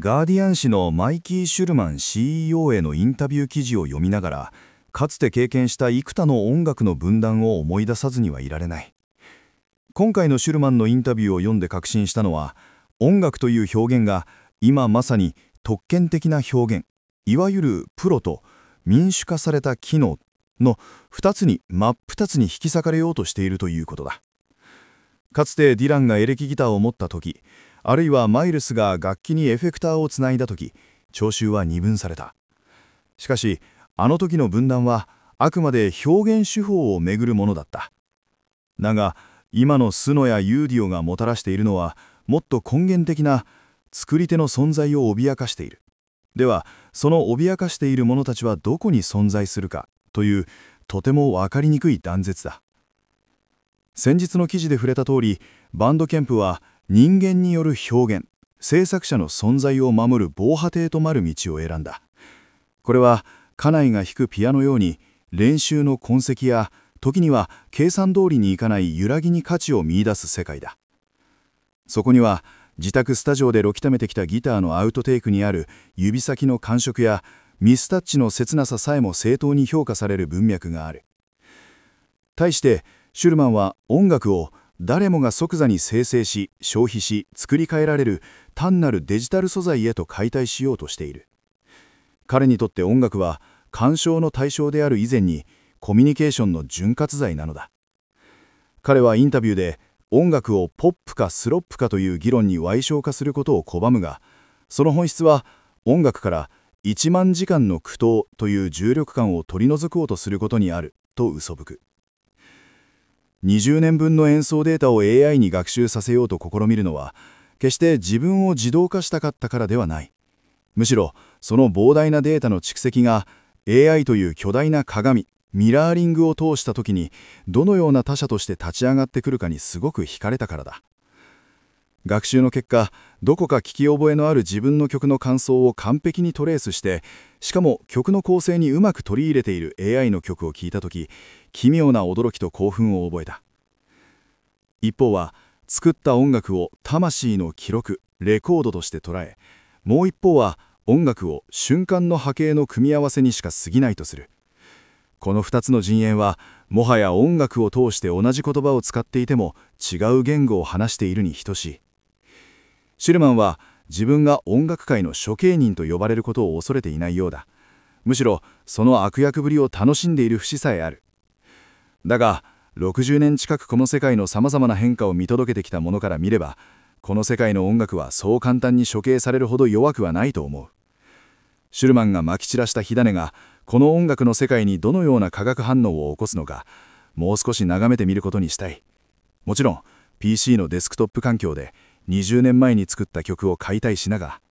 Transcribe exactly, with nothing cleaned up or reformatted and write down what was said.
ガーディアン紙のマイキー・シュルマン シーイーオー へのインタビュー記事を読みながら、かつて経験した幾多の音楽の分断を思い出さずにはいられない。今回のシュルマンのインタビューを読んで確信したのは、音楽という表現が今まさに特権的な表現、いわゆるプロと民主化された機能の二つに真っ二つに引き裂かれようとしているということだ。かつてディランがエレキギターを持った時、あるいはマイルスが楽器にエフェクターをつないだ時、聴衆は二分された。しかしあの時の分断はあくまで表現手法をめぐるものだった。だが今のスノやユーディオがもたらしているのはもっと根源的な作り手の存在を脅かしている。ではその脅かしている者たちはどこに存在するかというとても分かりにくい断絶だ。先日の記事で触れた通り、バンドケンプは人間による表現、制作者の存在を守る防波堤となる道を選んだ。これは家内が弾くピアノように練習の痕跡や時には計算通りにいかない揺らぎに価値を見出す世界だ。そこには自宅スタジオでろきためてきたギターのアウトテイクにある指先の感触やミスタッチの切なささえも正当に評価される文脈がある。対してシュルマンは音楽を誰もが即座に生成し消費し作り変えられる単なるデジタル素材へと解体しようとしている。彼にとって音楽は鑑賞の対象である以前にコミュニケーションの潤滑剤なのだ。彼はインタビューで音楽をポップかスロップかという議論に矮小化することを拒むが、その本質は音楽からいちまんじかんの苦闘という重力感を取り除こうとすることにあると嘘吹く。にじゅうねんぶんの演奏データを エーアイ に学習させようと試みるのは決して自分を自動化したかったからではない。むしろその膨大なデータの蓄積が エーアイ という巨大な鏡、ミラーリングを通した時にどのような他者として立ち上がってくるかにすごく惹かれたからだ。学習の結果、どこか聞き覚えのある自分の曲の感想を完璧にトレースして、しかも曲の構成にうまく取り入れている エーアイ の曲を聴いた時、奇妙な驚きと興奮を覚えた。一方は作った音楽を魂の記録、レコードとして捉え、もう一方は音楽を瞬間の波形の組み合わせにしか過ぎないとする。この二つの陣営はもはや音楽を通して同じ言葉を使っていても違う言語を話しているに等しい。シュルマンは自分が音楽界の処刑人と呼ばれることを恐れていないようだ。むしろその悪役ぶりを楽しんでいる節さえある。だがろくじゅうねん近くこの世界のさまざまな変化を見届けてきた者から見れば、この世界の音楽はそう簡単に処刑されるほど弱くはないと思う。シュルマンがまき散らした火種がこの音楽の世界にどのような化学反応を起こすのか、もう少し眺めてみることにしたい。もちろん ピーシー のデスクトップ環境でにじゅうねんまえに作った曲を解体しながら。